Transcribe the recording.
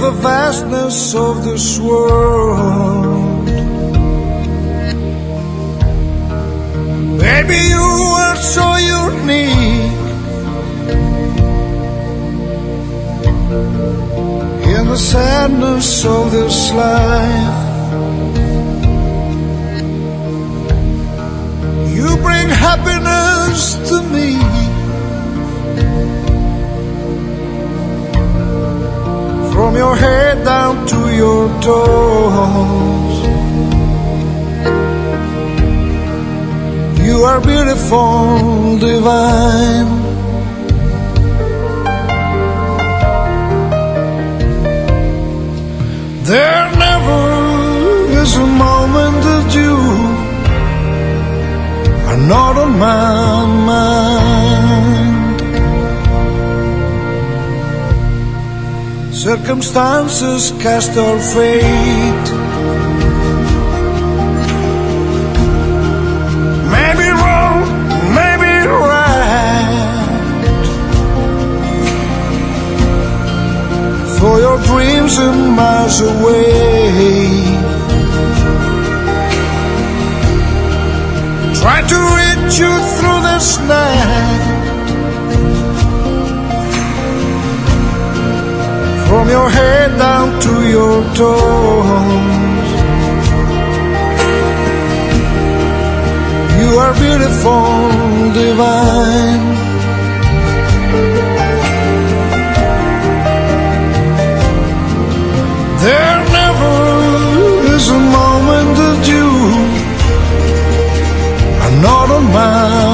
the vastness of this world. Baby, you are so unique in the sadness of this life. You bring happiness to me. From your head down to your toes, you are beautiful, divine. There never is a moment that you are not on my mind. Circumstances cast our fate. Maybe wrong, maybe right. For your dreams are miles away. Try to reach you through this night. From your head down to your toes, you are beautiful, divine. There never is a moment that you are not on my